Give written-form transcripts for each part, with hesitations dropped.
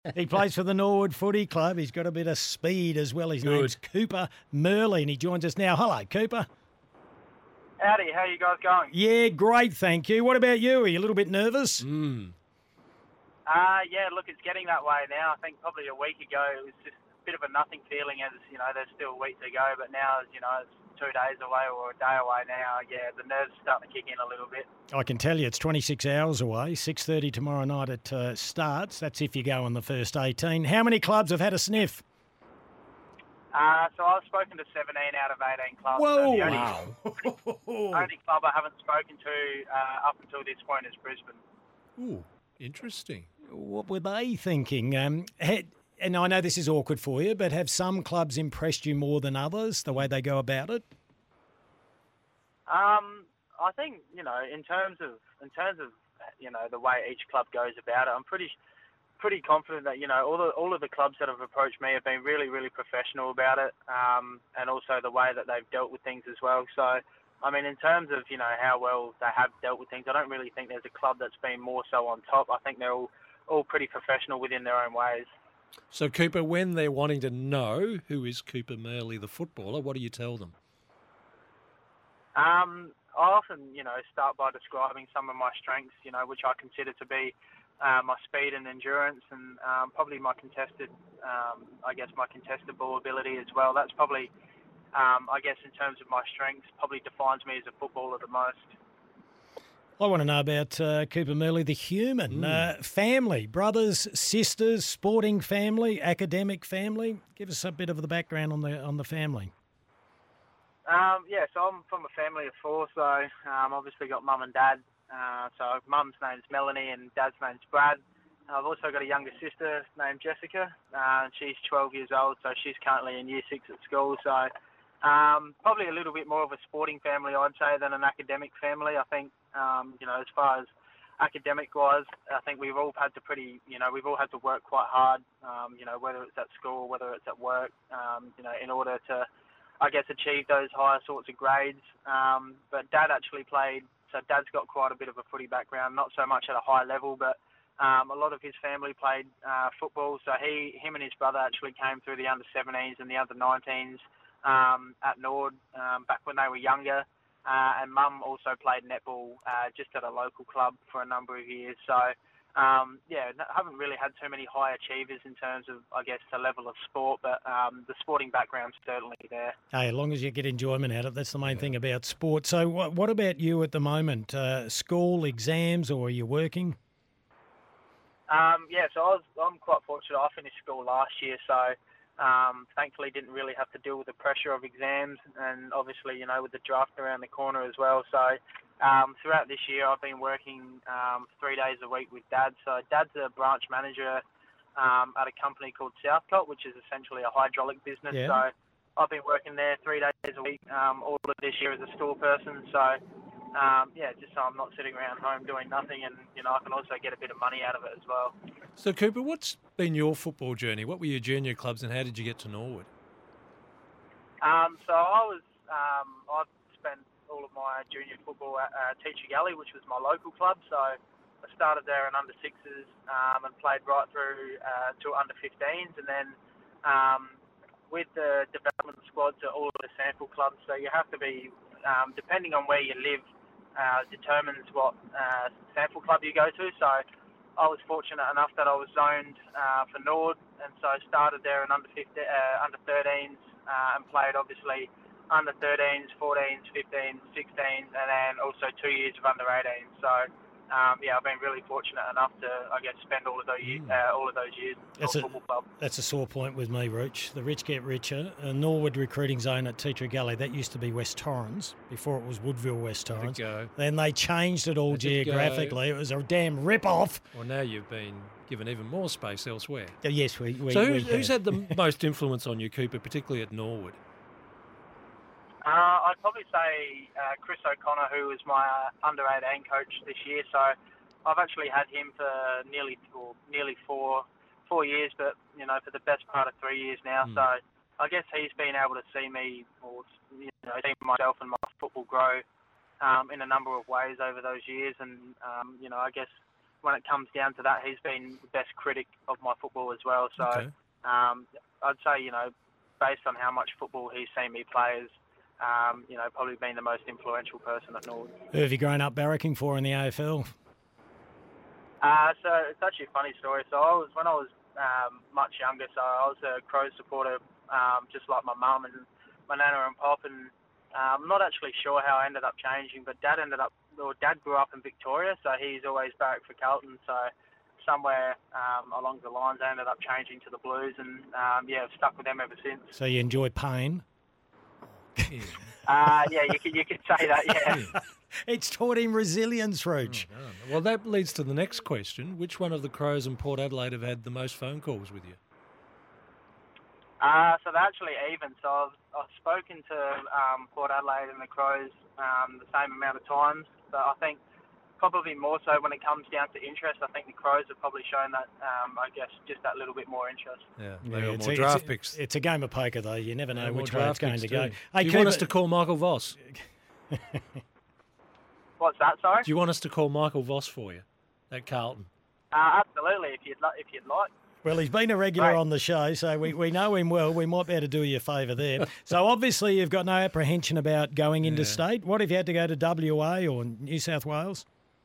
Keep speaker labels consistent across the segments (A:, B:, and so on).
A: He plays for the Norwood Footy Club. He's got a bit of speed as well. His name's Cooper Murley, and he joins us now. Hello, Cooper.
B: Howdy, how you guys going?
A: Yeah, great, thank you. What about you? Are you a little bit nervous?
B: Yeah, look, it's getting that way now. I think probably a week ago it was just a bit of a nothing feeling as, there's still a week to go. But now, it's 2 days away or a day away now. Yeah, the nerves are starting to kick in a little bit.
A: I can tell you it's 26 hours away, 6:30 tomorrow night it starts. That's if you go on the first 18. How many clubs have had a sniff?
B: So I've spoken to 17 out of 18 clubs.
A: Whoa!
B: So the only club I haven't spoken to up until this point is Brisbane.
C: Ooh, interesting.
A: What were they thinking? And I know this is awkward for you, but have some clubs impressed you more than others, the way they go about it?
B: I think, in terms of the way each club goes about it, I'm pretty confident that, all of the clubs that have approached me have been really, really professional about it, and also the way that they've dealt with things as well. So, I mean, in terms of, how well they have dealt with things, I don't really think there's a club that's been more so on top. I think they're all pretty professional within their own ways.
C: So, Cooper, when they're wanting to know who is Cooper Murley, the footballer, what do you tell them?
B: I often, start by describing some of my strengths, which I consider to be my speed and endurance, and probably my contested ball ability as well. That's probably, in terms of my strengths, probably defines me as a footballer the most.
A: I want to know about Cooper Murley, the human. Family, brothers, sisters, sporting family, academic family. Give us a bit of the background on the family.
B: So I'm from a family of four, so obviously got mum and dad. So mum's name's Melanie and dad's name's Brad. I've also got a younger sister named Jessica. She's 12 years old, so she's currently in year 6 at school. So probably a little bit more of a sporting family, I'd say, than an academic family. I think, as far as academic-wise, I think we've all had to work quite hard, whether it's at school, whether it's at work, in order to, achieve those higher sorts of grades. But Dad actually played, so Dad's got quite a bit of a footy background, not so much at a high level, but a lot of his family played football. So him and his brother actually came through the under-17s and the under-19s at Nord back when they were younger. And Mum also played netball just at a local club for a number of years. So, I haven't really had too many high achievers in terms of, the level of sport, but the sporting background's certainly there.
A: Hey, as long as you get enjoyment out of it, that's the main thing about sport. So what about you at the moment? School, exams, or are you working?
B: So I'm quite fortunate. I finished school last year, so thankfully didn't really have to deal with the pressure of exams, and obviously, with the draft around the corner as well. So throughout this year, I've been working 3 days a week with Dad. So Dad's a branch manager at a company called Southcott, which is essentially a hydraulic business.
A: Yeah.
B: So I've been working there 3 days a week all of this year as a store person. So, just so I'm not sitting around home doing nothing, and, I can also get a bit of money out of it as well.
C: So, Cooper, what's been your football journey? What were your junior clubs and how did you get to Norwood?
B: So I've spent all of my junior football at Teacher Galley, which was my local club. So I started there in under-6s and played right through to under-15s, and then with the development squads at all of the sample clubs. So you have to be, depending on where you live, determines what sample club you go to. So I was fortunate enough that I was zoned for Nord, and so I started there in under-13s and played obviously under-13s, 14s, 15s, 16s, and then also 2 years of under-18s. So I've been really fortunate enough to, spend all of those years at a football club.
A: That's a sore point with me, Rooch. The rich get richer. Norwood recruiting zone at Teacher Galley, that used to be West Torrens before it was Woodville West Torrens. Then they changed it all geographically. It was a damn rip-off.
C: Well, now you've been given even more space elsewhere.
A: Yes,
C: So who's had the most influence on you, Cooper, particularly at Norwood?
B: I'd probably say Chris O'Connor, who was my under-18 coach this year. So I've actually had him for nearly 4 years, but for the best part of 3 years now. So I guess he's been able to see me, or see myself and my football grow in a number of ways over those years, and when it comes down to that, he's been the best critic of my football as well. So I'd say, based on how much football he's seen me play, probably been the most influential person at Norwood.
A: Who have you grown up barracking for in the AFL?
B: So it's actually a funny story. So when I was much younger, so I was a Crows supporter, just like my mum and my nana and pop, and I'm not actually sure how I ended up changing, but Dad grew up in Victoria, so he's always barracked for Carlton. So somewhere along the lines, I ended up changing to the Blues, and I've stuck with them ever since.
A: So you enjoy pain?
B: Yeah, you could say that. Yeah.
A: It's taught him resilience, Roach.
C: Well, that leads to the next question. Which one of the Crows and Port Adelaide have had the most phone calls with you?
B: So they're actually even. So I've spoken to Port Adelaide and the Crows the same amount of times, but I think probably more so when it comes down to interest. I think the Crows have probably shown that, just that little bit more interest.
C: Yeah, more draft picks.
A: It's a game of poker, though. You never know which way it's going to go.
C: Hey, do you want us to call Michael Voss?
B: What's that, sorry?
C: Do you want us to call Michael Voss for you at Carlton?
B: Absolutely, if you'd like.
A: Well, he's been a regular on the show, so we know him well. We might be able to do you a favour there. So obviously you've got no apprehension about going into state. What if you had to go to WA or New South Wales?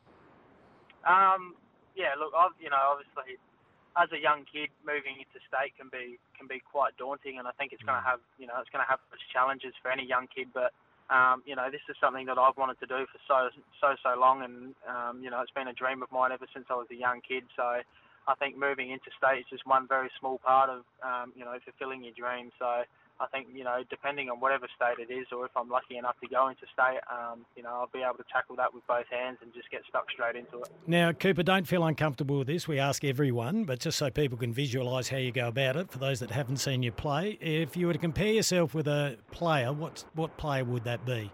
B: Look, obviously, as a young kid, moving into state can be quite daunting, and I think it's going to have its challenges for any young kid. But this is something that I've wanted to do for so long, and it's been a dream of mine ever since I was a young kid. So I think moving into state is just one very small part of fulfilling your dream. So I think, depending on whatever state it is, or if I'm lucky enough to go into state, I'll be able to tackle that with both hands and just get stuck straight into it.
A: Now, Cooper, don't feel uncomfortable with this. We ask everyone, but just so people can visualise how you go about it, for those that haven't seen you play, if you were to compare yourself with a player, what player would that be?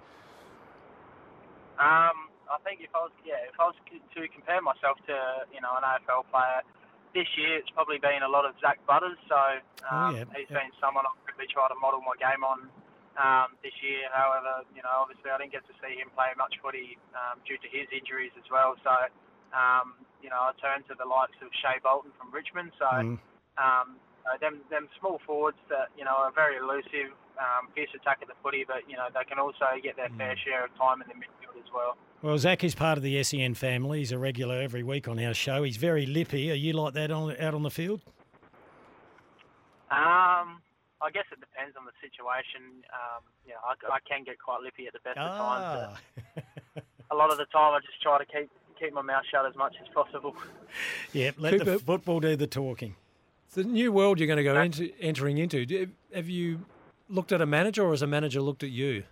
B: I think if I was to compare myself to, an AFL player, this year it's probably been a lot of Zach Butters, so he's been someone I've really tried to model my game on this year. However, obviously I didn't get to see him play much footy due to his injuries as well. So, I turned to the likes of Shea Bolton from Richmond. So, them small forwards that, are very elusive, fierce attack at the footy, but, they can also get their fair share of time in the midfield as well.
A: Well, Zach is part of the SEN family. He's a regular every week on our show. He's very lippy. Are you like that out on the field?
B: I guess it depends on the situation. I can get quite lippy at the best of times. But a lot of the time I just try to keep my mouth shut as much as possible.
A: Yeah, let the football do the talking.
C: It's the new world you're going to go entering into. Have you looked at a manager, or has a manager looked at you?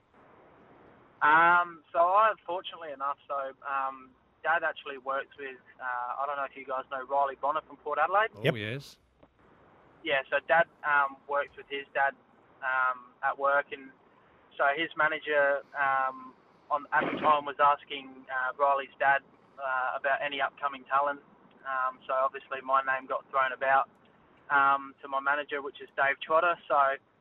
B: So I, fortunately enough, Dad actually works with, I don't know if you guys know Riley Bonner from Port Adelaide.
C: Oh, yes.
B: Yeah, so Dad works with his dad at work, and so his manager at the time was asking Riley's dad about any upcoming talent. So obviously my name got thrown about to my manager, which is Dave Trotter. So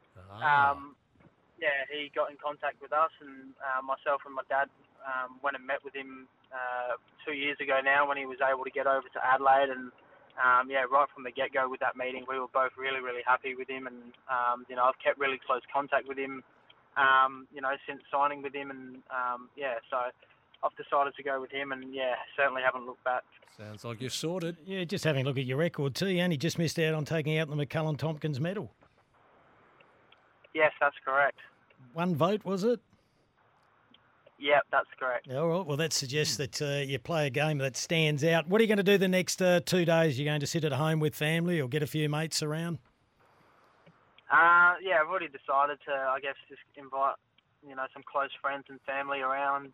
B: he got in contact with us, and myself and my dad went and met with him 2 years ago now, when he was able to get over to Adelaide. And right from the get-go with that meeting, we were both really, really happy with him. And I've kept really close contact with him since signing with him. And so I've decided to go with him, and certainly haven't looked back.
C: Sounds like you're sorted.
A: Yeah, just having a look at your record too. You only just missed out on taking out the McCullum Tompkins medal.
B: Yes, that's correct.
A: One vote, was it?
B: Yep, that's correct.
A: All right. Well, that suggests that you play a game that stands out. What are you going to do the next 2 days? You're going to sit at home with family or get a few mates around?
B: I've already decided to, I guess, just invite, some close friends and family around.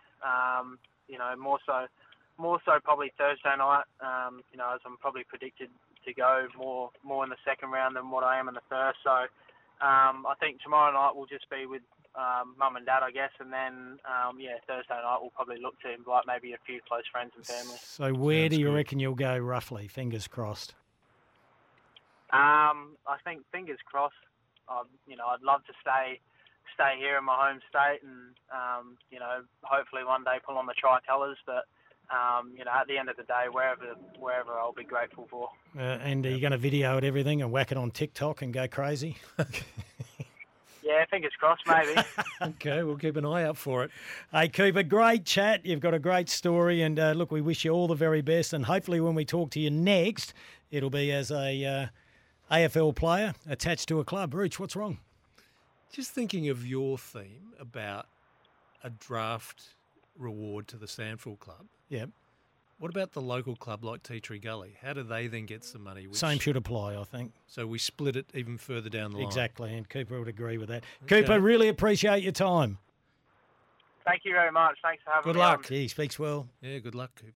B: More so probably Thursday night. As I'm probably predicted to go more in the second round than what I am in the first. So I think tomorrow night will just be with Mum and Dad, I guess, and then Thursday night we'll probably look to invite maybe a few close friends and family.
A: So where do you reckon you'll go roughly? Fingers crossed.
B: I think fingers crossed. I'd love to stay here in my home state, and hopefully one day pull on the tricolours. But At the end of the day, wherever I'll be grateful for.
A: And are you going to video it everything and whack it on TikTok and go crazy?
B: Yeah, fingers crossed, maybe.
C: Okay, we'll keep an eye out for it.
A: Hey, Cooper, great chat. You've got a great story. And look, we wish you all the very best. And hopefully when we talk to you next, it'll be as a AFL player attached to a club. Rooch, what's wrong?
C: Just thinking of your theme about a draft reward to the Sandford Club.
A: Yeah.
C: What about the local club like Tea Tree Gully? How do they then get some money?
A: Same should apply, I think.
C: So we split it even further down the line.
A: Exactly, and Cooper would agree with that.
C: Okay.
A: Cooper, really appreciate your time.
B: Thank you very much. Thanks for having me.
C: Good luck.
A: He speaks well.
C: Yeah, good luck, Cooper.